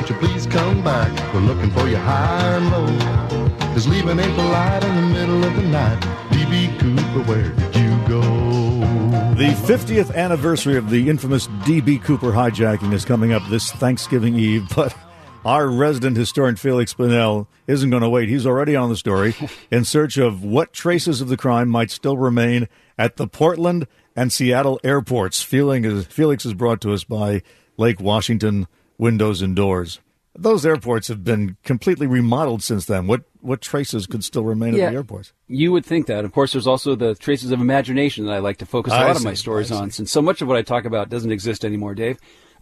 won't you please come back? We're looking for you high and low. 'Cause leaving ain't polite in the middle of the night. D.B. Cooper, where did you go? The 50th anniversary of the infamous D.B. Cooper hijacking is coming up this Thanksgiving Eve, but our resident historian Felix Bunnell isn't going to wait. He's already on the story in search of what traces of the crime might still remain at the Portland and Seattle airports. Felix is brought to us by Lake Washington Windows and Doors. Those airports have been completely remodeled since then. What traces could still remain at the airports? You would think that. Of course, there's also the traces of imagination that I like to focus a lot of my stories on, since so much of what I talk about doesn't exist anymore, Dave.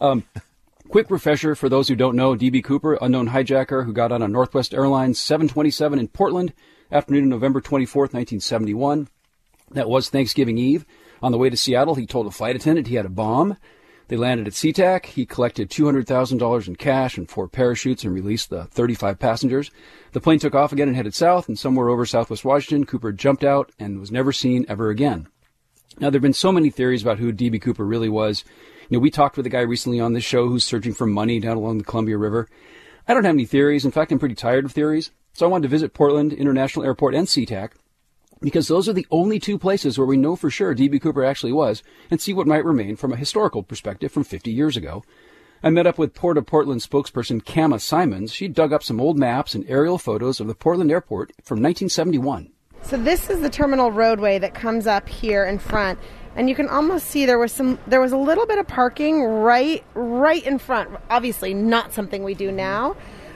Quick refresher for those who don't know, D.B. Cooper, unknown hijacker who got on a Northwest Airlines 727 in Portland, afternoon of November 24th, 1971. That was Thanksgiving Eve. On the way to Seattle, he told a flight attendant he had a bomb. They landed at SeaTac. He collected $200,000 in cash and 4 parachutes and released the 35 passengers. The plane took off again and headed south, and somewhere over southwest Washington, Cooper jumped out and was never seen ever again. Now, there have been so many theories about who D.B. Cooper really was. You know, we talked with a guy recently on this show who's searching for money down along the Columbia River. I don't have any theories. In fact, I'm pretty tired of theories. So I wanted to visit Portland International Airport and SeaTac, because those are the only 2 places where we know for sure D.B. Cooper actually was, and see what might remain from a historical perspective from 50 years ago. I met up with Port of Portland spokesperson Kama Simons. She dug up some old maps and aerial photos of the Portland airport from 1971. So this is the terminal roadway that comes up here in front, and you can almost see there was a little bit of parking right in front. Obviously not something we do now.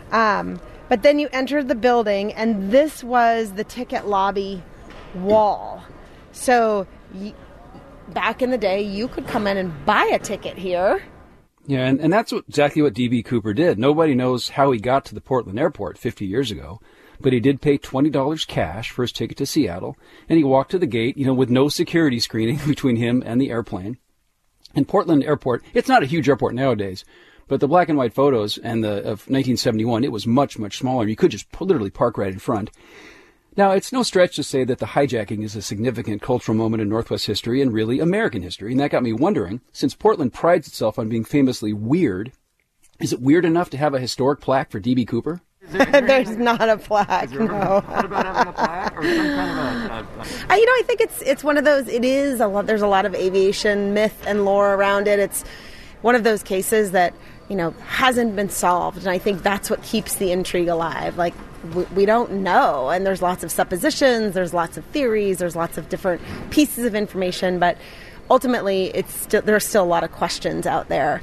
But then you entered the building, and this was the ticket lobby wall. So back in the day, you could come in and buy a ticket here. Yeah, and that's exactly what D.B. Cooper did. Nobody knows how he got to the Portland airport 50 years ago, but he did pay $20 cash for his ticket to Seattle, and he walked to the gate, with no security screening between him and the airplane. And Portland airport, it's not a huge airport nowadays, but the black and white photos of 1971, it was much, much smaller. You could just literally park right in front. Now, it's no stretch to say that the hijacking is a significant cultural moment in Northwest history and really American history. And that got me wondering, since Portland prides itself on being famously weird, is it weird enough to have a historic plaque for D.B. Cooper? There's not a plaque, no. What about having a plaque or some kind of I think it's one of those, there's a lot of aviation myth and lore around it. It's one of those cases that, hasn't been solved. And I think that's what keeps the intrigue alive. Like, we don't know, and there's lots of suppositions, there's lots of theories, there's lots of different pieces of information, but ultimately there's still a lot of questions out there.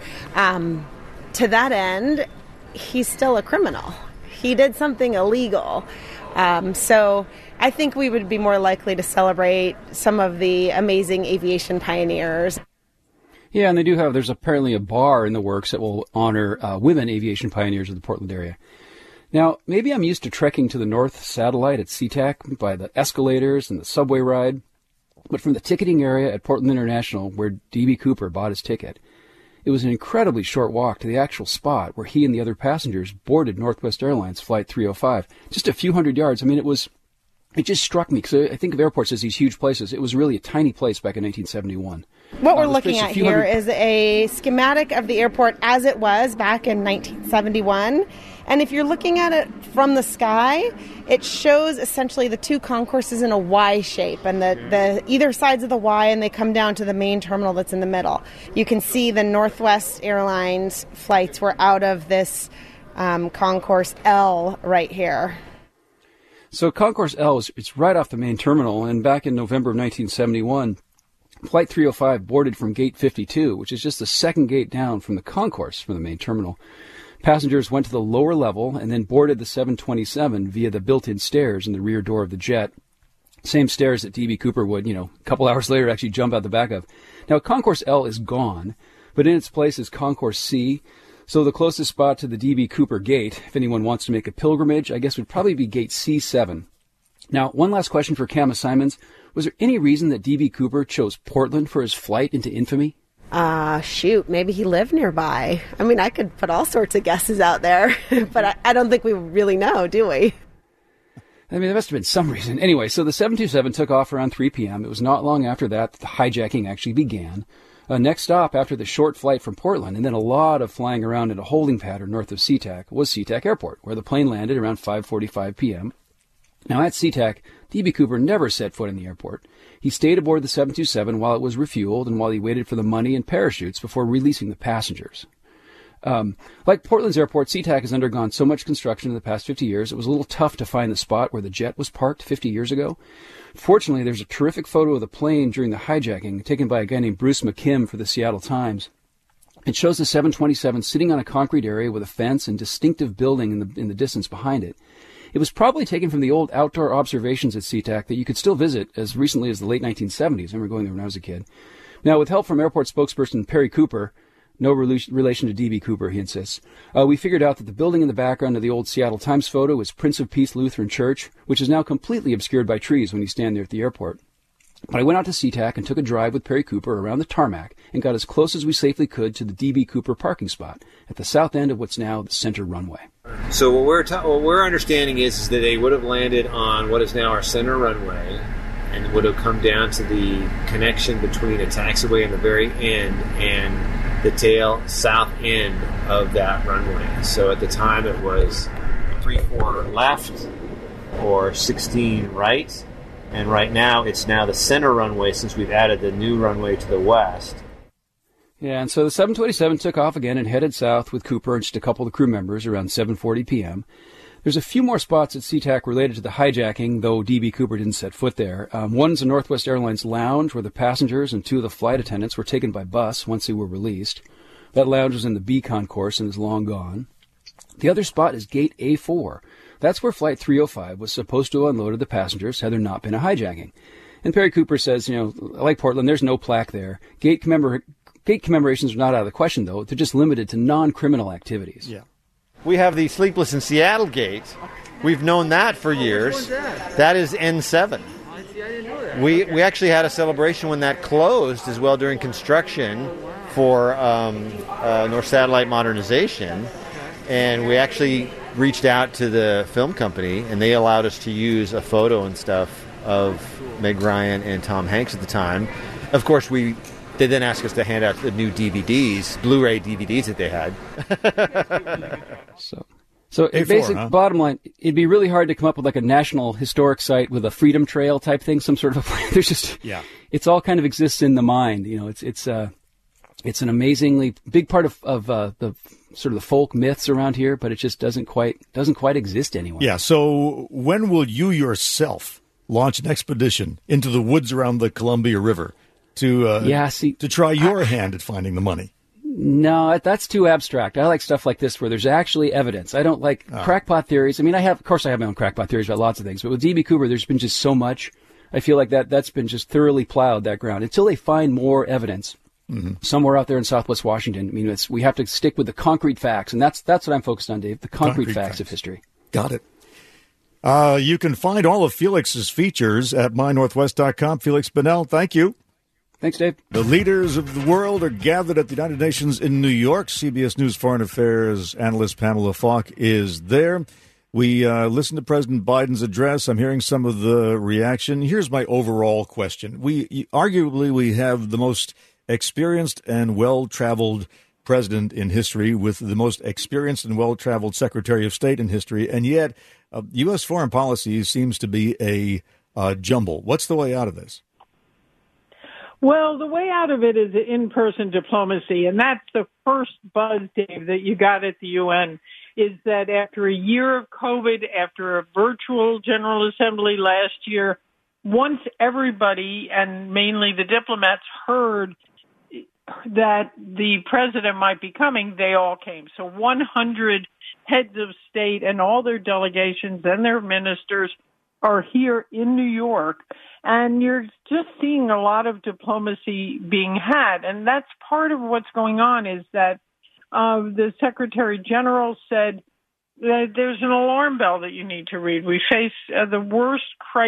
To that end, he's still a criminal. He did something illegal. So I think we would be more likely to celebrate some of the amazing aviation pioneers. Yeah, and there's apparently a bar in the works that will honor women aviation pioneers of the Portland area. Now, maybe I'm used to trekking to the North Satellite at SeaTac by the escalators and the subway ride, but from the ticketing area at Portland International, where D.B. Cooper bought his ticket, it was an incredibly short walk to the actual spot where he and the other passengers boarded Northwest Airlines Flight 305. Just a few hundred yards. I mean, it just struck me, because I think of airports as these huge places. It was really a tiny place back in 1971. What we're looking at here is a schematic of the airport as it was back in 1971. And if you're looking at it from the sky, it shows essentially the 2 concourses in a Y shape, and the either sides of the Y, and they come down to the main terminal that's in the middle. You can see the Northwest Airlines flights were out of this concourse L right here. So Concourse L it's right off the main terminal, and back in November of 1971, Flight 305 boarded from Gate 52, which is just the second gate down from the concourse from the main terminal. Passengers went to the lower level and then boarded the 727 via the built-in stairs in the rear door of the jet. Same stairs that D.B. Cooper would, a couple hours later actually jump out the back of. Now, Concourse L is gone, but in its place is Concourse C. So the closest spot to the D.B. Cooper gate, if anyone wants to make a pilgrimage, I guess would probably be Gate C7. Now, one last question for Kama Simons. Was there any reason that D.B. Cooper chose Portland for his flight into infamy? Maybe he lived nearby. I mean, I could put all sorts of guesses out there, but I don't think we really know, do we? I mean, there must have been some reason. Anyway, so the 727 took off around 3 p.m. It was not long after that the hijacking actually began. Next stop after the short flight from Portland, and then a lot of flying around in a holding pattern north of SeaTac, was SeaTac Airport, where the plane landed around 5:45 p.m. Now, at SeaTac, D.B. Cooper never set foot in the airport. He stayed aboard the 727 while it was refueled and while he waited for the money and parachutes before releasing the passengers. Like Portland's airport, SeaTac has undergone so much construction in the past 50 years, it was a little tough to find the spot where the jet was parked 50 years ago. Fortunately, there's a terrific photo of the plane during the hijacking taken by a guy named Bruce McKim for the Seattle Times. It shows the 727 sitting on a concrete area with a fence and distinctive building in the distance behind it. It was probably taken from the old outdoor observations at SeaTac that you could still visit as recently as the late 1970s. I remember going there when I was a kid. Now, with help from airport spokesperson Perry Cooper, no relation to D.B. Cooper, he insists, we figured out that the building in the background of the old Seattle Times photo is Prince of Peace Lutheran Church, which is now completely obscured by trees when you stand there at the airport. But I went out to SeaTac and took a drive with Perry Cooper around the tarmac and got as close as we safely could to the D.B. Cooper parking spot at the south end of what's now the center runway. So what we're understanding is that they would have landed on what is now our center runway and would have come down to the connection between a taxiway in the very end and the tail south end of that runway. So at the time it was 3-4 left or 16 right. And right now, it's now the center runway since we've added the new runway to the west. Yeah, and so the 727 took off again and headed south with Cooper and just a couple of the crew members around 7:40 p.m. There's a few more spots at SeaTac related to the hijacking, though D.B. Cooper didn't set foot there. One's a Northwest Airlines lounge where the passengers and two of the flight attendants were taken by bus once they were released. That lounge was in the B concourse and is long gone. The other spot is Gate A4. That's where Flight 305 was supposed to have unloaded the passengers had there not been a hijacking. And Perry Cooper says, like Portland, there's no plaque there. Gate commemorations are not out of the question, though. They're just limited to non-criminal activities. Yeah. We have the Sleepless in Seattle gate. We've known that for years. That is N7. We actually had a celebration when that closed as well during construction for North Satellite modernization. And we actually reached out to the film company, and they allowed us to use a photo and stuff of Meg Ryan and Tom Hanks at the time. Of course, they then asked us to hand out the new DVDs, Blu-ray DVDs that they had. So basically, bottom line, it'd be really hard to come up with like a national historic site with a Freedom Trail type thing, some sort of. There's just, it's all kind of exists in the mind. It's an amazingly big part of the sort of the folk myths around here, but it just doesn't quite exist anymore. Yeah. So when will you yourself launch an expedition into the woods around the Columbia River to try your hand at finding the money? No, that's too abstract. I like stuff like this where there's actually evidence. I don't like crackpot theories. I mean, of course I have my own crackpot theories about lots of things, but with D.B. Cooper, there's been just so much. I feel like that's been just thoroughly plowed, that ground, until they find more evidence. Mm-hmm. Somewhere out there in Southwest Washington. I mean, we have to stick with the concrete facts, and that's what I'm focused on, Dave, the concrete facts of history. Got it. You can find all of Felix's features at mynorthwest.com. Felix Bunnell, thank you. Thanks, Dave. The leaders of the world are gathered at the United Nations in New York. CBS News Foreign Affairs analyst Pamela Falk is there. We listened to President Biden's address. I'm hearing some of the reaction. Here's my overall question. We have the most experienced and well-traveled president in history with the most experienced and well-traveled Secretary of State in history, and yet U.S. foreign policy seems to be a jumble. What's the way out of this? Well, the way out of it is in-person diplomacy, and that's the first buzz, Dave, that you got at the UN, is that after a year of COVID, after a virtual General Assembly last year, once everybody, and mainly the diplomats, heard that the president might be coming, they all came. So 100 heads of state and all their delegations and their ministers are here in New York, and you're just seeing a lot of diplomacy being had. And that's part of what's going on, is that the Secretary General said that there's an alarm bell that you need to read. We face the worst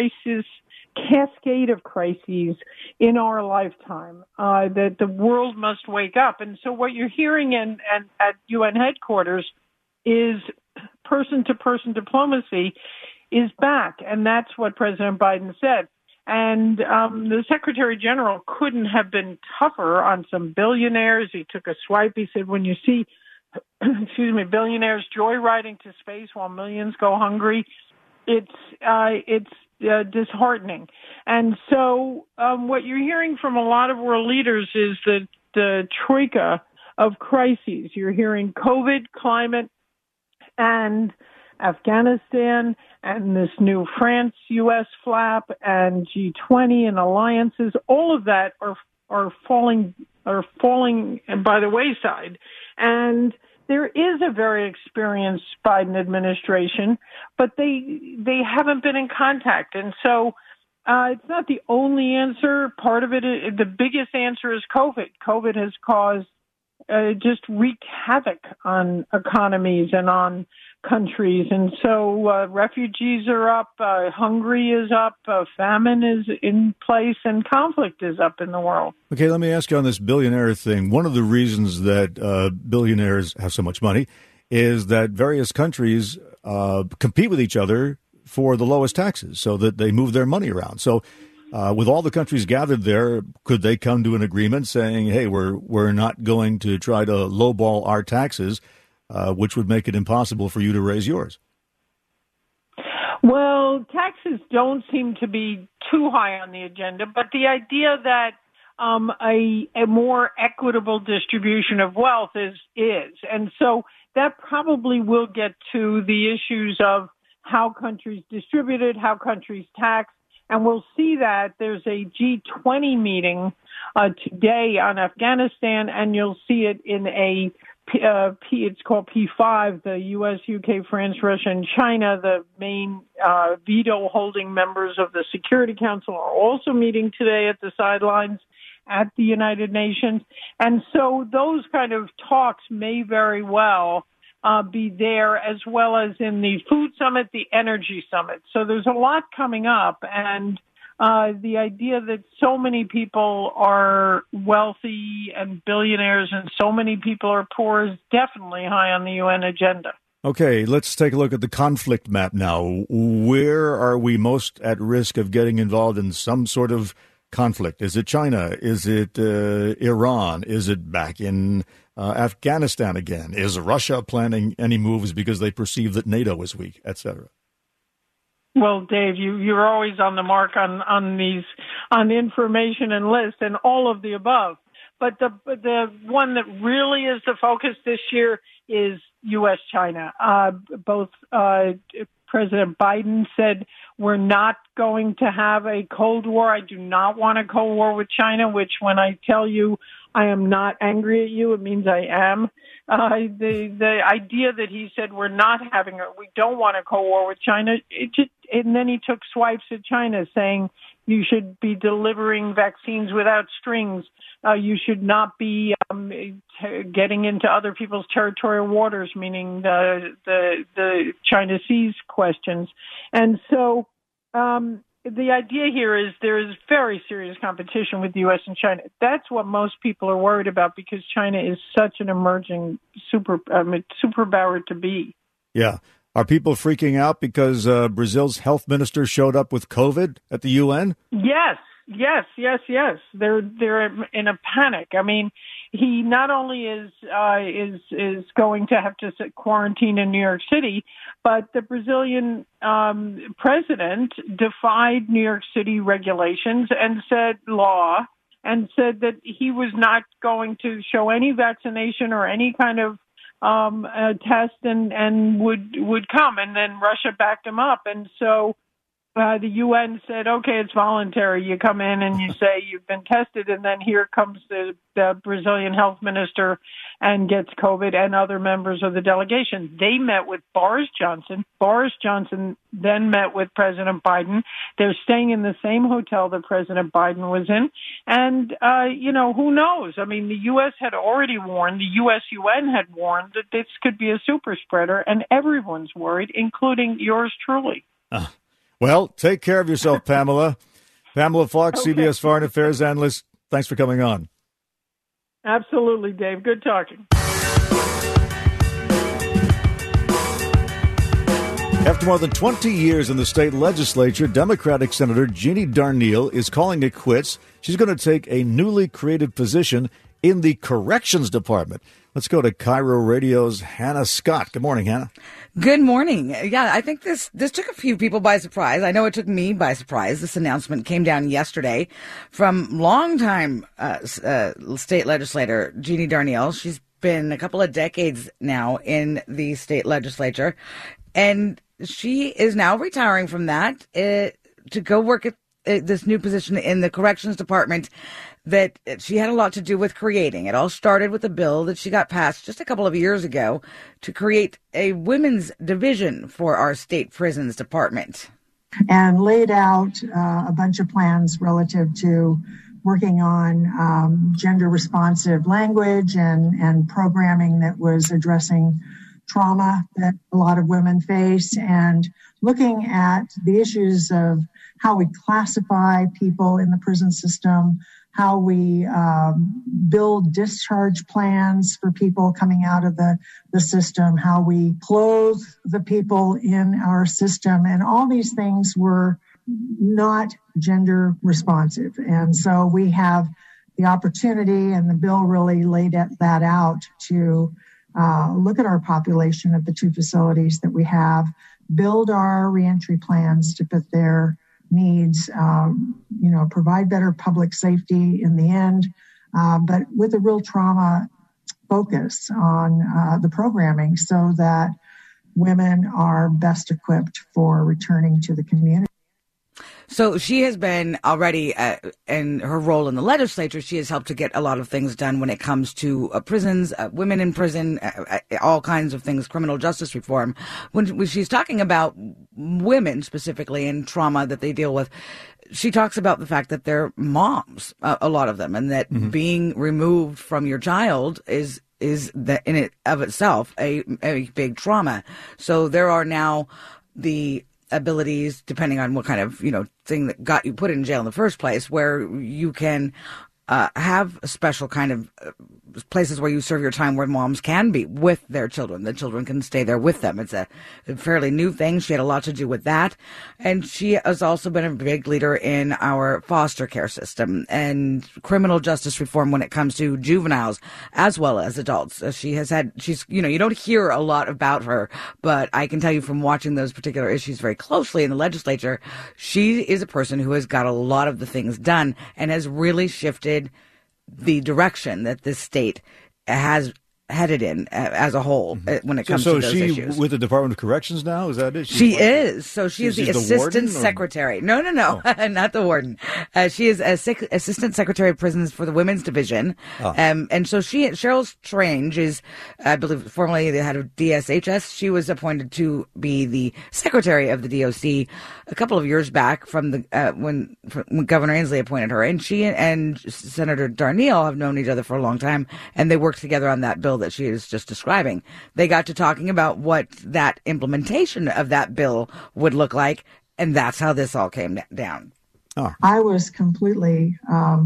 cascade of crises in our lifetime, that the world must wake up. And so what you're hearing at UN headquarters is person-to-person diplomacy is back, and that's what President Biden said. And the Secretary General couldn't have been tougher on some billionaires. He took a swipe. He said, when you see, billionaires joyriding to space while millions go hungry, it's disheartening. And so what you're hearing from a lot of world leaders is that the troika of crises. You're hearing COVID, climate, and Afghanistan, and this new France-U.S. flap, and G20 and alliances. All of that are falling by the wayside. And there is a very experienced Biden administration, but they haven't been in contact. And so it's not the only answer. Part of it, the biggest answer is COVID. COVID has caused just wreaked havoc on economies and on countries. And so refugees are up, hungry is up, famine is in place, and conflict is up in the world. Okay, let me ask you on this billionaire thing. One of the reasons that billionaires have so much money is that various countries compete with each other for the lowest taxes so that they move their money around. So with all the countries gathered there, could they come to an agreement saying, hey, we're not going to try to lowball our taxes, which would make it impossible for you to raise yours? Well, taxes don't seem to be too high on the agenda, but the idea that a more equitable distribution of wealth is. And so that probably will get to the issues of how countries distribute it, how countries tax. And we'll see that there's a G20 meeting today on Afghanistan, and you'll see it in it's called P5, the U.S., UK, France, Russia, and China. The main veto-holding members of the Security Council are also meeting today at the sidelines at the United Nations. And so those kind of talks may very well be there, as well as in the food summit, the energy summit. So there's a lot coming up, and the idea that so many people are wealthy and billionaires and so many people are poor is definitely high on the UN agenda. Okay, let's take a look at the conflict map now. Where are we most at risk of getting involved in some sort of conflict? Is it China? Is it Iran? Is it back in Afghanistan again? Is Russia planning any moves because they perceive that NATO is weak, et cetera? Well, Dave, you're always on the mark on information and lists and all of the above. But the one that really is the focus this year is U.S.-China. Both President Biden said we're not going to have a Cold War. I do not want a Cold War with China, which when I tell you I am not angry at you, it means I am. The idea that he said we don't want a Cold War with China, and then he took swipes at China saying you should be delivering vaccines without strings. You should not be getting into other people's territorial waters, meaning the China Seas questions. And so the idea here is there is very serious competition with the U.S. and China. That's what most people are worried about because China is such an emerging superpower to be. Yeah. Are people freaking out because Brazil's health minister showed up with COVID at the UN? Yes. They're in a panic. I mean, he not only is going to have to quarantine in New York City, but the Brazilian president defied New York City regulations and said that he was not going to show any vaccination or any kind of test and would come. And then Russia backed him up. And so the UN said, okay, it's voluntary. You come in and you say you've been tested, and then here comes the Brazilian health minister and gets COVID and other members of the delegation. They met with Boris Johnson. Boris Johnson then met with President Biden. They're staying in the same hotel that President Biden was in. And, who knows? I mean, the U.S. had already warned, the U.S. UN had warned that this could be a super spreader, and everyone's worried, including yours truly. Well, take care of yourself, Pamela. Pamela Fox, okay. CBS Foreign Affairs analyst. Thanks for coming on. Absolutely, Dave. Good talking. After more than 20 years in the state legislature, Democratic Senator Jeannie Darnielle is calling it quits. She's going to take a newly created position in the Corrections Department. Let's go to Cairo Radio's Hannah Scott. Good morning, Hannah. Good morning. Yeah, I think this took a few people by surprise. I know it took me by surprise. This announcement came down yesterday from longtime state legislator Jeannie Darnielle. She's been a couple of decades now in the state legislature, and she is now retiring from that to go work at this new position in the Corrections Department that she had a lot to do with creating. It all started with a bill that she got passed just a couple of years ago to create a women's division for our state prisons department. And laid out a bunch of plans relative to working on gender responsive language and programming that was addressing trauma that a lot of women face, and looking at the issues of how we classify people in the prison system, how we build discharge plans for people coming out of the system, how we clothe the people in our system. And all these things were not gender responsive. And so we have the opportunity, and the bill really laid that out, to look at our population at the two facilities that we have, build our reentry plans to fit their needs, provide better public safety in the end, but with a real trauma focus on the programming so that women are best equipped for returning to the community. So she has been already, in her role in the legislature, she has helped to get a lot of things done when it comes to prisons, women in prison, all kinds of things, criminal justice reform. When she's talking about women specifically and trauma that they deal with, she talks about the fact that they're moms, a lot of them, and that being removed from your child is that in it of itself a big trauma. So there are now the abilities, depending on what kind of thing that got you put in jail in the first place, where you can have a special kind of places where you serve your time where moms can be with their children. The children can stay there with them. It's a fairly new thing. She had a lot to do with that. And she has also been a big leader in our foster care system and criminal justice reform when it comes to juveniles as well as adults. She's you don't hear a lot about her, but I can tell you from watching those particular issues very closely in the legislature, she is a person who has got a lot of the things done and has really shifted the direction that this state has headed in as a whole when it comes to those issues. So is she with the Department of Corrections now? Is that it? She is. So she is the assistant secretary. No, not the warden. She is assistant secretary of prisons for the women's division. And so Cheryl Strange is, I believe, formerly the head of DSHS. She was appointed to be the secretary of the DOC a couple of years back from when Governor Inslee appointed her. And she and Senator Darnielle have known each other for a long time, and they worked together on that bill that she is just describing. They got to talking about what that implementation of that bill would look like, and that's how this all came down. Oh. I was completely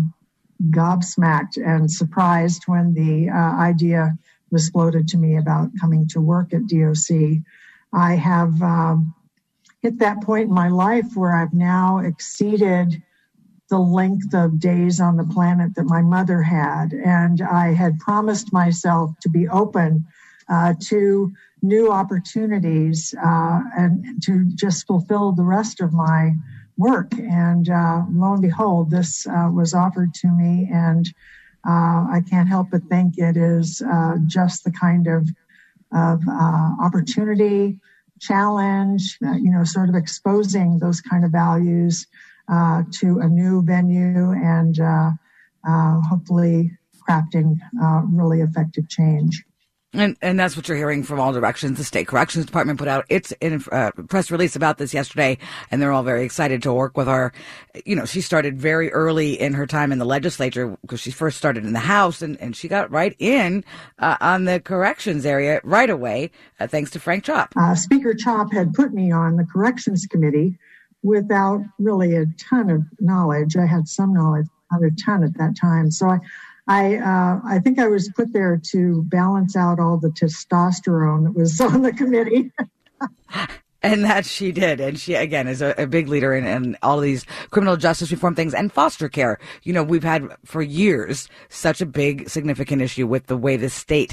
gobsmacked and surprised when the idea was floated to me about coming to work at DOC. I have hit that point in my life where I've now exceeded the length of days on the planet that my mother had. And I had promised myself to be open to new opportunities and to just fulfill the rest of my work. And lo and behold, this was offered to me. And I can't help but think it is just the kind of opportunity, challenge, sort of exposing those kind of values to a new venue and hopefully crafting really effective change. And that's what you're hearing from all directions. The State Corrections Department put out its press release about this yesterday, and they're all very excited to work with her. She started very early in her time in the legislature because she first started in the House, and she got right in on the corrections area right away, thanks to Frank Chop. Speaker Chop had put me on the Corrections Committee without really a ton of knowledge. I had some knowledge, not a ton at that time. So I think I was put there to balance out all the testosterone that was on the committee. And that she did. And she, again, is a big leader in all of these criminal justice reform things and foster care. You know, we've had for years such a big, significant issue with the way the state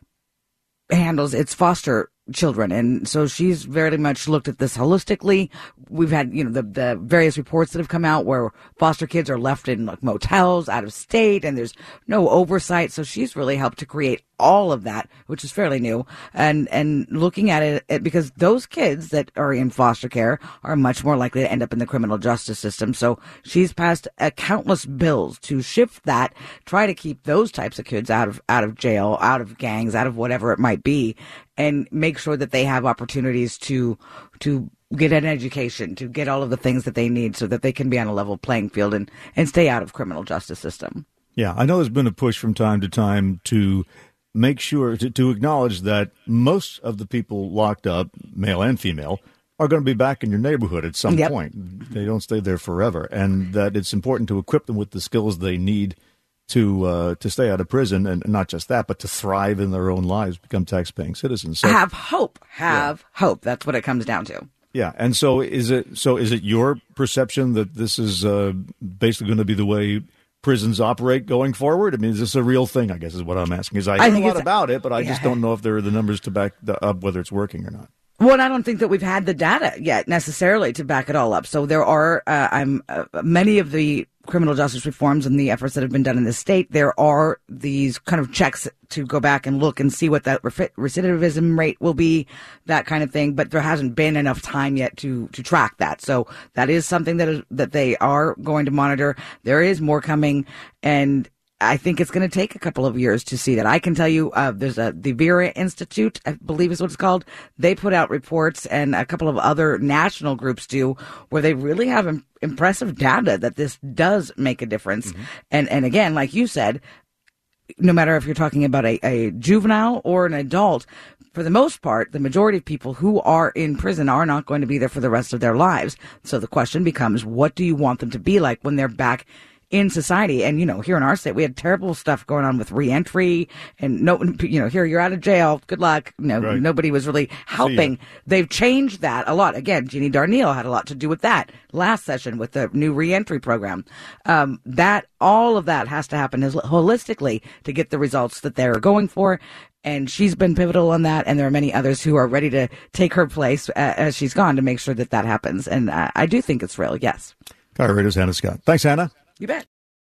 handles its foster children. And so she's very much looked at this holistically. We've had, you know, the various reports that have come out where foster kids are left in like motels out of state and there's no oversight. So she's really helped to create all of that, which is fairly new, and looking at it because those kids that are in foster care are much more likely to end up in the criminal justice system. So she's passed countless bills to shift that, try to keep those types of kids out of jail, out of gangs, out of whatever it might be, and make sure that they have opportunities to get an education, to get all of the things that they need so that they can be on a level playing field and stay out of criminal justice system. Yeah, I know there's been a push from time to time to make sure to acknowledge that most of the people locked up, male and female, are going to be back in your neighborhood at some point. They don't stay there forever, and that it's important to equip them with the skills they need to stay out of prison, and not just that, but to thrive in their own lives, become tax-paying citizens. So, have hope. Hope. That's what it comes down to. Yeah, and so is it your perception that this is basically going to be the way prisons operate going forward? I mean, is this a real thing, I guess is what I'm asking. Because I know a lot about it, but I just don't know if there are the numbers to back up whether it's working or not. Well, I don't think that we've had the data yet necessarily to back it all up. So there are many of the criminal justice reforms and the efforts that have been done in the state. There are these kind of checks to go back and look and see what that recidivism rate will be, that kind of thing. But there hasn't been enough time yet to track that. So that is something that they are going to monitor. There is more coming, and I think it's going to take a couple of years to see that. I can tell you, there's the Vera Institute, I believe is what it's called. They put out reports, and a couple of other national groups do, where they really have impressive data that this does make a difference. Mm-hmm. And again, like you said, no matter if you're talking about a juvenile or an adult, for the most part, the majority of people who are in prison are not going to be there for the rest of their lives. So the question becomes, what do you want them to be like when they're back in society? And, you know, here in our state, we had terrible stuff going on with reentry and here you're out of jail. Good luck. Right. Nobody was really helping. They've changed that a lot. Again, Jeannie Darnielle had a lot to do with that last session with the new reentry program. All of that has to happen holistically to get the results that they're going for. And she's been pivotal on that. And there are many others who are ready to take her place as she's gone to make sure that happens. And I do think it's real. Yes. Chiro Radio's Hannah Scott. Thanks, Hannah. You bet.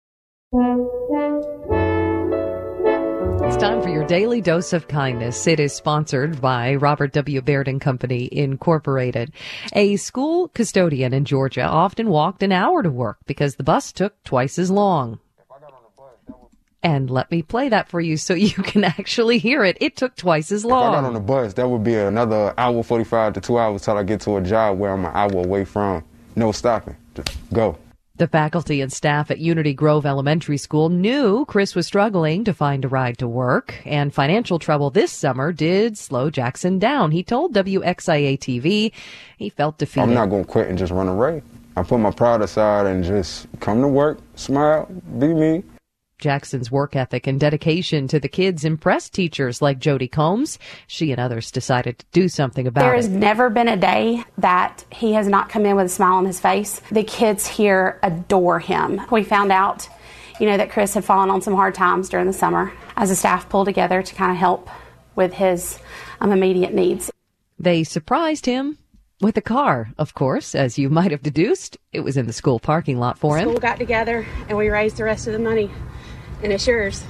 It's time for your daily dose of kindness. It is sponsored by Robert W. Baird & Company, Incorporated. A school custodian in Georgia often walked an hour to work because the bus took twice as long. And let me play that for you so you can actually hear it. It took twice as long. If I got on the bus, that would be another hour 45 to 2 hours till I get to a job where I'm an hour away from. No stopping. Just go. The faculty and staff at Unity Grove Elementary School knew Chris was struggling to find a ride to work, and financial trouble this summer did slow Jackson down. He told WXIA-TV he felt defeated. I'm not going to quit and just run away. I put my pride aside and just come to work, smile, be me. Jackson's work ethic and dedication to the kids impressed teachers like Jody Combs. She and others decided to do something about it. There has never been a day that he has not come in with a smile on his face. The kids here adore him. We found out, that Chris had fallen on some hard times during the summer. As a staff pulled together to kind of help with his immediate needs. They surprised him with a car, of course, as you might have deduced. It was in the school parking lot for him. School got together and we raised the rest of the money. And it's yours.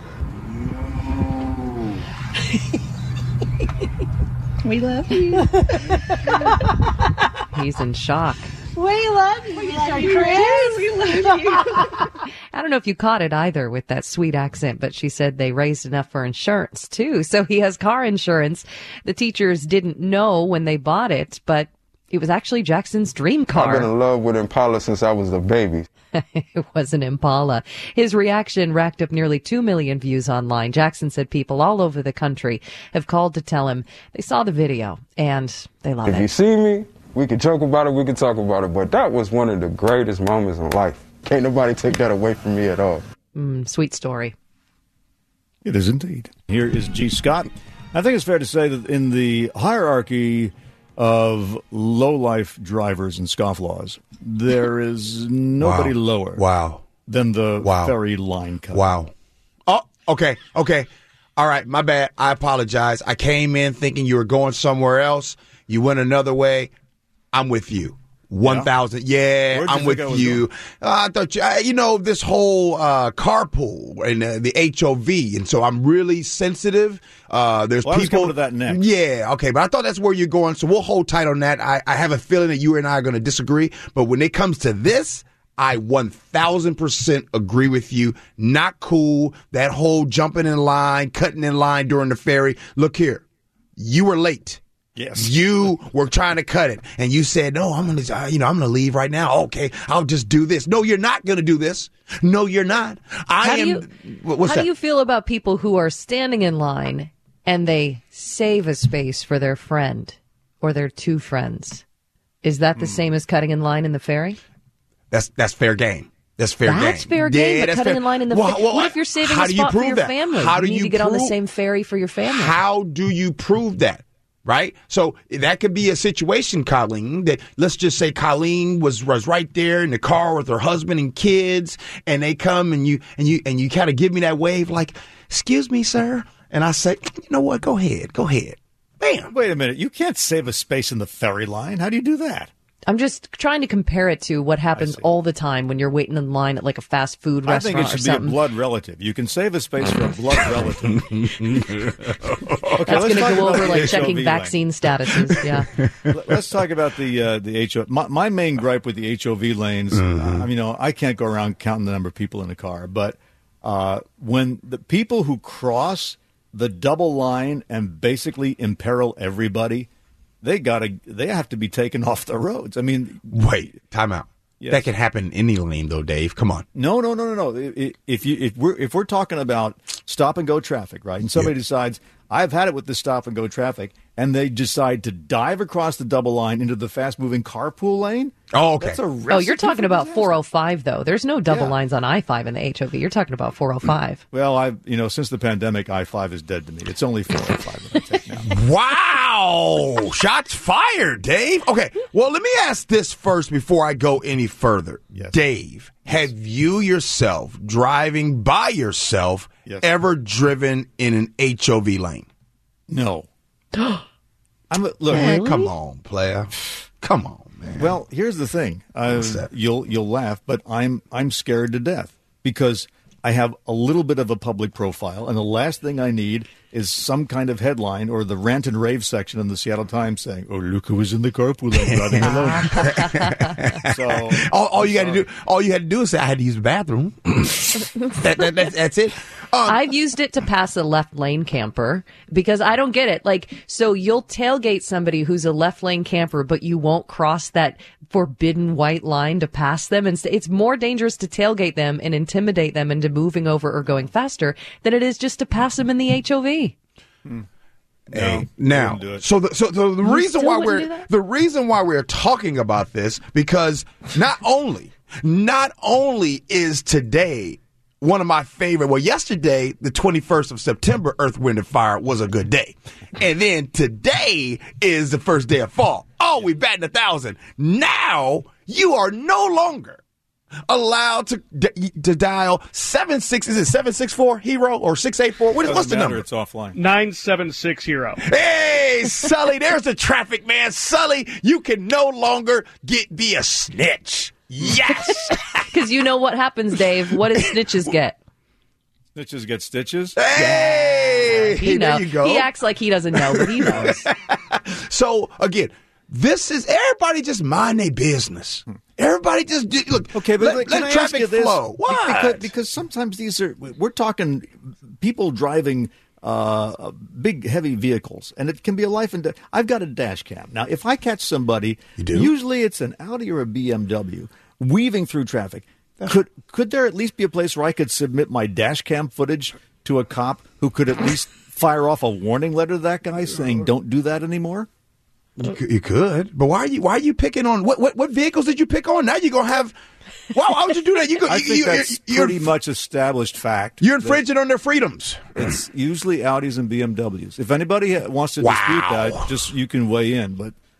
We love you. He's in shock. We love you. We love you, Chris. We love you. I don't know if you caught it either with that sweet accent, but she said they raised enough for insurance, too. So he has car insurance. The teachers didn't know when they bought it, but it was actually Jackson's dream car. I've been in love with Impala since I was a baby. It was an Impala. His reaction racked up nearly 2 million views online. Jackson said people all over the country have called to tell him they saw the video and they love it. If you see me, we can joke about it, we can talk about it, but that was one of the greatest moments in life. Can't nobody take that away from me at all. Sweet story. It is indeed. Here is G. Scott. I think it's fair to say that in the hierarchy of low-life drivers and scofflaws, there is nobody lower than the ferry line cut. Wow. Oh, okay. All right, my bad. I apologize. I came in thinking you were going somewhere else. You went another way. I'm with you. 1,000. Yeah, I'm with you. I thought this whole carpool and the HOV, and so I'm really sensitive. There's people. I was coming to that next. Yeah, okay, but I thought that's where you're going, so we'll hold tight on that. I have a feeling that you and I are going to disagree, but when it comes to this, I 1,000% agree with you. Not cool. That whole jumping in line, cutting in line during the ferry. Look here, you were late. Yes. You were trying to cut it, and you said, "No, I'm gonna leave right now." Okay, I'll just do this. No, you're not gonna do this. No, you're not. How do you feel about people who are standing in line and they save a space for their friend or their two friends? Is that the same as cutting in line in the ferry? That's fair game. That's fair game. That's fair game, but cutting in line in the ferry. What if you're saving a spot for your family? How do you need to get on the same ferry for your family? How do you prove that? Right? So that could be a situation, Colleen, that let's just say Colleen was right there in the car with her husband and kids, and they come and you kind of give me that wave like, "Excuse me, sir." And I say, "You know what? Go ahead. Bam. Wait a minute. You can't save a space in the ferry line. How do you do that? I'm just trying to compare it to what happens all the time when you're waiting in line at like a fast food restaurant or something. I think it should be a blood relative. You can save a space for a blood relative. Okay, that's going to go over like checking vaccine statuses. Yeah. Let's talk about the HOV. My main gripe with the HOV lanes, I can't go around counting the number of people in a car, but when the people who cross the double line and basically imperil everybody, they have to be taken off the roads. I mean, wait, time out. Yes. That can happen in any lane, though, Dave. Come on. No. If we're talking about stop and go traffic, right? And somebody decides, I've had it with the stop and go traffic, and they decide to dive across the double line into the fast moving carpool lane. Oh, okay. That's a recipe you're talking about 405 though. There's no double lines on I-5 in the HOV. You're talking about 405. Well, since the pandemic, I-5 is dead to me. It's only 405 that I take now. Wow! Shots fired, Dave. Okay, well, let me ask this first before I go any further. Yes. Dave, have you yourself, driving by yourself, ever driven in an HOV lane? No. Look, man, come on, player. Come on, man. Well, here's the thing. You'll laugh, but I'm scared to death because I have a little bit of a public profile, and the last thing I need is some kind of headline or the rant and rave section in the Seattle Times saying, "Oh, look who was in the carpool lane driving alone." So all you had to do is say, "I had to use the bathroom." That's it. I've used it to pass a left lane camper because I don't get it. Like, so you'll tailgate somebody who's a left lane camper, but you won't cross that forbidden white line to pass them. And it's more dangerous to tailgate them and intimidate them into moving over or going faster than it is just to pass them in the HOV. Now, so the reason why we're talking about this, because not only is today one of my favorite. Well, yesterday, the 21st of September, Earth, Wind, and Fire was a good day. And then today is the first day of fall. Oh, we batting 1,000. Now, you are no longer allowed to dial 76. Is it 764 Hero or 684? What's the number? It's offline. 976 Hero. Hey, Sully, there's the traffic man. Sully, you can no longer be a snitch. Yes! Because you know what happens, Dave. What does snitches get? Snitches get stitches? Hey! He knows. There you go. He acts like he doesn't know, but he knows. So, again, this is everybody just mind their business. Everybody just look. Okay, but let traffic flow. What? Because sometimes we're talking people driving big, heavy vehicles, and it can be a life and death. I've got a dash cam. Now, if I catch somebody, usually it's an Audi or a BMW, weaving through traffic. Could there at least be a place where I could submit my dash cam footage to a cop who could at least fire off a warning letter to that guy saying, "Don't do that anymore"? You could, but why are you picking on what vehicles did you pick on? Now you're gonna have. Why would you do that? I think that's pretty much established fact. You're infringing on their freedoms. It's usually Audis and BMWs. If anybody wants to dispute that, just you can weigh in. But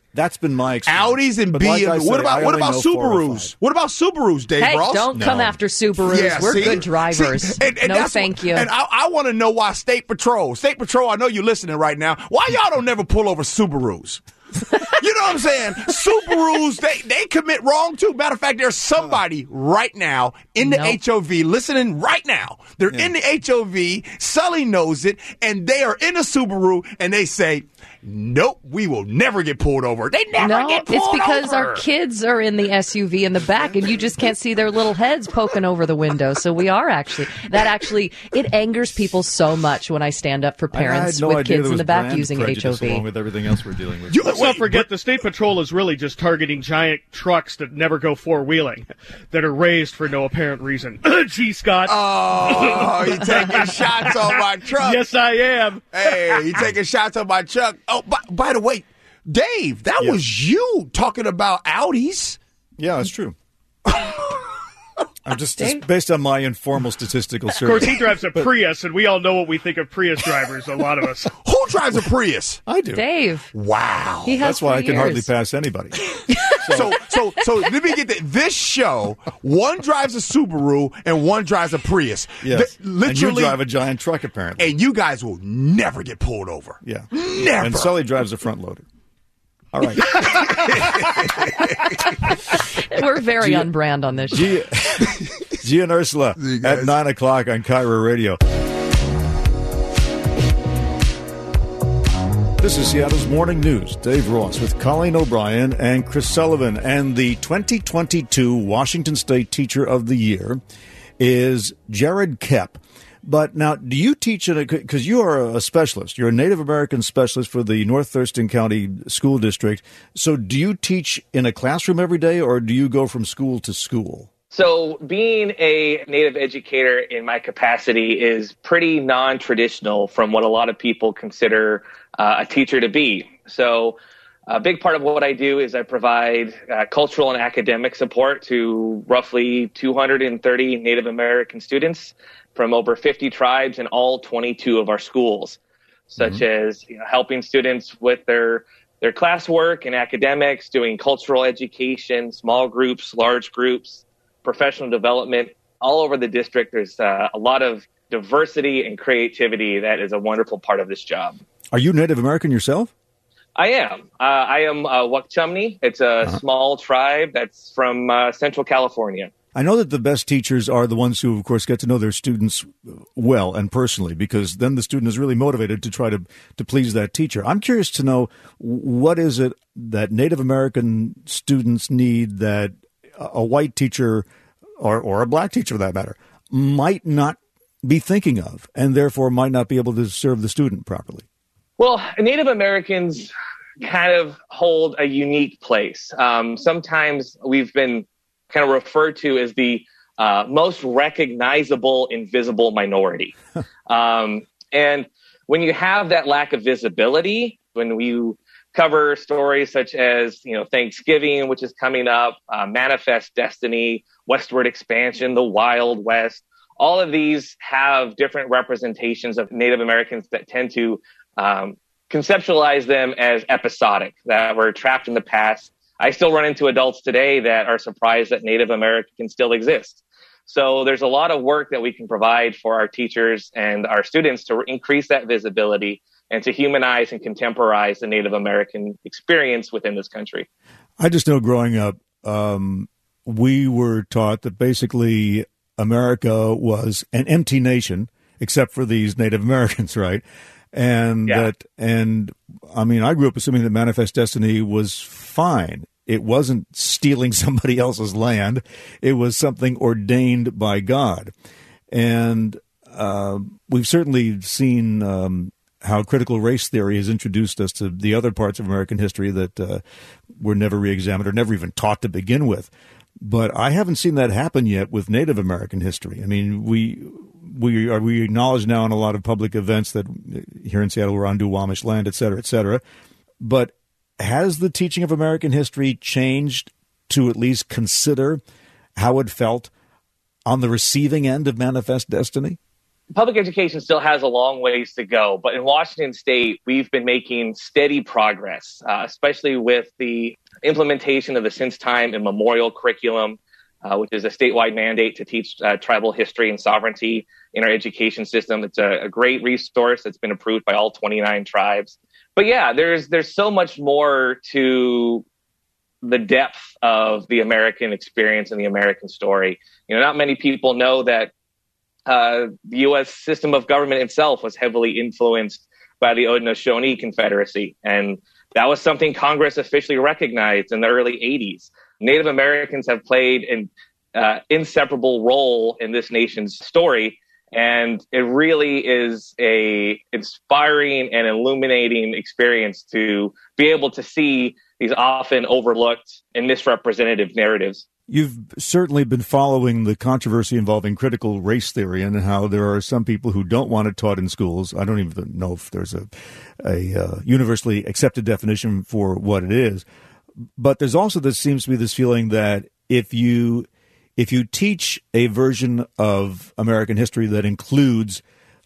That's been my experience. Audis and BMW. What about Subarus? What about Subarus, Dave Ross? Don't come after Subarus. Yeah, We're good drivers. And no, thank you. And I want to know why State Patrol, I know you're listening right now. Why y'all don't never pull over Subarus? You know what I'm saying? Subarus, they commit wrong too. Matter of fact, there's somebody right now in the HOV listening right now. They're in the HOV. Sully knows it, and they are in a Subaru, and they say, nope, we will never get pulled over. They never get pulled over. It's because our kids are in the SUV in the back, and you just can't see their little heads poking over the window. So we are it angers people so much when I stand up for parents with kids in the back using HOV. Along with everything else we're dealing with. Let's not forget the State Patrol is really just targeting giant trucks that never go four-wheeling, that are raised for no apparent reason. Gee, Scott. Oh, you taking shots on my truck. Yes, I am. Hey, you taking shots on my truck. Oh, by the way, Dave, that was you talking about Audis. Yeah, that's true. I'm just based on my informal statistical survey. Of course, he drives a Prius, and we all know what we think of Prius drivers, a lot of us. Who drives a Prius? I do. Dave. Wow. He has That's why I can years. hardly pass anybody. So let me get this show, one drives a Subaru and one drives a Prius. Yes. Literally, and you drive a giant truck, apparently. And you guys will never get pulled over. Yeah. Never. And Sully drives a front loader. All right. We're very on brand on this show. Gia and Ursula at 9 o'clock on KIRO Radio. This is Seattle's Morning News. Dave Ross with Colleen O'Brien and Chris Sullivan. And the 2022 Washington State Teacher of the Year is Jared Koepp. But now, do you teach because you are a specialist, you're a Native American specialist for the North Thurston County School District. So do you teach in a classroom every day, or do you go from school to school? So being a Native educator in my capacity is pretty non-traditional from what a lot of people consider a teacher to be. So a big part of what I do is I provide cultural and academic support to roughly 230 Native American students from over 50 tribes in all 22 of our schools, such as helping students with their classwork and academics, doing cultural education, small groups, large groups, professional development. All over the district, there's a lot of diversity and creativity that is a wonderful part of this job. Are you Native American yourself? I am. I am Wachumni. It's a small tribe that's from Central California. I know that the best teachers are the ones who, of course, get to know their students well and personally, because then the student is really motivated to try to please that teacher. I'm curious to know, what is it that Native American students need that a white teacher or a black teacher, for that matter, might not be thinking of, and therefore might not be able to serve the student properly? Well, Native Americans kind of hold a unique place. Sometimes we've been kind of referred to as the most recognizable invisible minority. And when you have that lack of visibility, when you cover stories such as, Thanksgiving, which is coming up, Manifest Destiny, Westward Expansion, the Wild West, all of these have different representations of Native Americans that tend to conceptualize them as episodic, that we're trapped in the past. I still run into adults today that are surprised that Native Americans still exist. So there's a lot of work that we can provide for our teachers and our students to increase that visibility and to humanize and contemporize the Native American experience within this country. I just know growing up, we were taught that basically America was an empty nation, except for these Native Americans, right? And I grew up assuming that Manifest Destiny was fine. It wasn't stealing somebody else's land. It was something ordained by God. And we've certainly seen how critical race theory has introduced us to the other parts of American history that were never reexamined or never even taught to begin with. But I haven't seen that happen yet with Native American history. I mean, we acknowledge now in a lot of public events that here in Seattle we're on Duwamish land, et cetera, et cetera. But has the teaching of American history changed to at least consider how it felt on the receiving end of Manifest Destiny? public education still has a long ways to go, but in Washington State, we've been making steady progress, especially with the implementation of the Since Time Immemorial curriculum, which is a statewide mandate to teach tribal history and sovereignty in our education system. It's a great resource that's been approved by all 29 tribes. But yeah, there's so much more to the depth of the American experience and the American story. Not many people know that the U.S. system of government itself was heavily influenced by the Haudenosaunee Confederacy. And that was something Congress officially recognized in the early 80s. Native Americans have played an inseparable role in this nation's story. And it really is a inspiring and illuminating experience to be able to see these often overlooked and misrepresentative narratives. You've certainly been following the controversy involving critical race theory and how there are some people who don't want it taught in schools. I don't even know if there's a universally accepted definition for what it is. But there's also seems to be this feeling that if you teach a version of American history that includes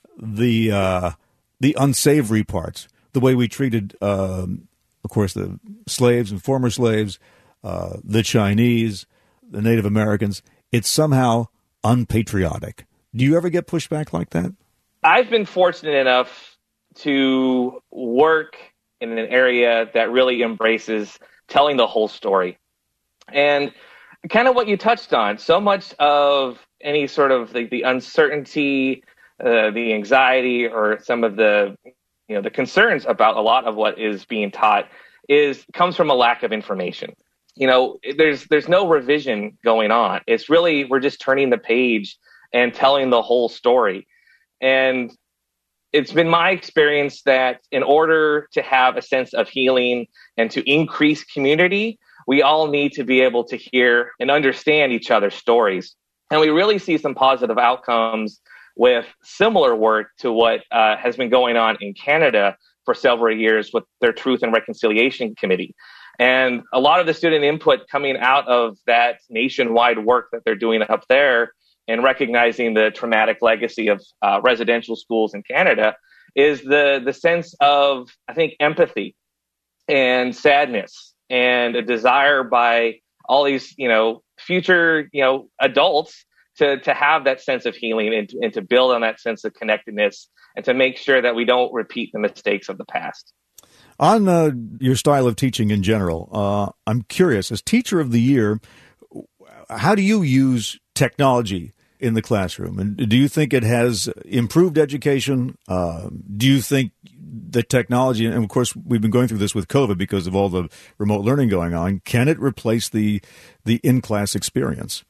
the unsavory parts, the way we treated, of course, the slaves and former slaves, the Chinese, the Native Americans, it's somehow unpatriotic. Do you ever get pushback like that? I've been fortunate enough to work in an area that really embraces telling the whole story. And kind of what you touched on, so much of any sort of the uncertainty, the anxiety, or some of the the concerns about a lot of what is being taught comes from a lack of information. There's no revision going on. It's really, we're just turning the page and telling the whole story. And it's been my experience that in order to have a sense of healing and to increase community, we all need to be able to hear and understand each other's stories. And we really see some positive outcomes with similar work to what has been going on in Canada for several years with their Truth and Reconciliation Committee. And a lot of the student input coming out of that nationwide work that they're doing up there and recognizing the traumatic legacy of residential schools in Canada is the sense of, I think, empathy and sadness and a desire by all these, future, adults to have that sense of healing and to build on that sense of connectedness and to make sure that we don't repeat the mistakes of the past. On your style of teaching in general, I'm curious, as Teacher of the Year, how do you use technology in the classroom? And do you think it has improved education? Do you think the technology, and of course we've been going through this with COVID because of all the remote learning going on, can it replace the in-class experience?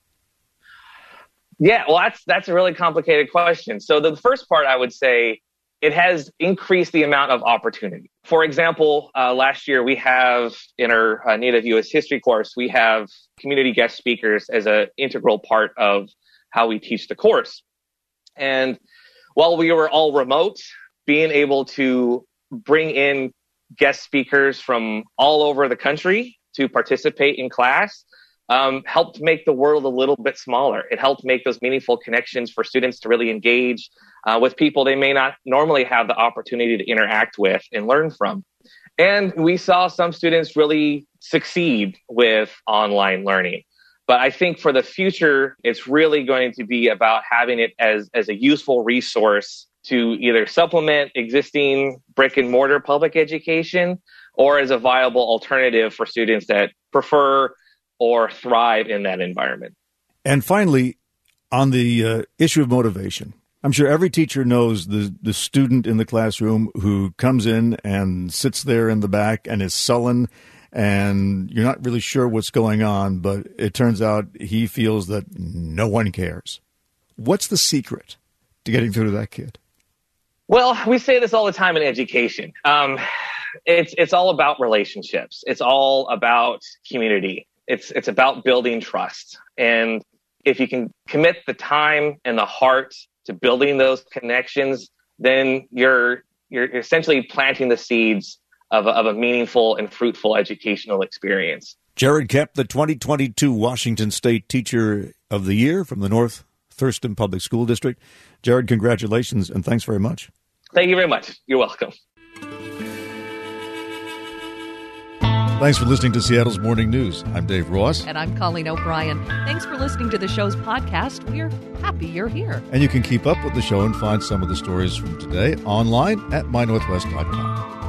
Yeah, well, that's a really complicated question. So the first part, I would say, it has increased the amount of opportunity. For example, last year we have in our Native U.S. history course, we have community guest speakers as an integral part of how we teach the course. And while we were all remote, being able to bring in guest speakers from all over the country to participate in class helped make the world a little bit smaller. It helped make those meaningful connections for students to really engage with people they may not normally have the opportunity to interact with and learn from. And we saw some students really succeed with online learning. But I think for the future, it's really going to be about having it as a useful resource to either supplement existing brick and mortar public education or as a viable alternative for students that prefer or thrive in that environment. And finally, on the issue of motivation, I'm sure every teacher knows the student in the classroom who comes in and sits there in the back and is sullen, and you're not really sure what's going on, but it turns out he feels that no one cares. What's the secret to getting through to that kid? Well, we say this all the time in education. It's all about relationships. It's all about community. It's about building trust. And if you can commit the time and the heart to building those connections, then you're essentially planting the seeds of a meaningful and fruitful educational experience. Jared Kemp, the 2022 Washington State Teacher of the Year from the North Thurston Public School District. Jared, congratulations, and thanks very much. Thank you very much. You're welcome. Thanks for listening to Seattle's Morning News. I'm Dave Ross. And I'm Colleen O'Brien. Thanks for listening to the show's podcast. We're happy you're here. And you can keep up with the show and find some of the stories from today online at mynorthwest.com.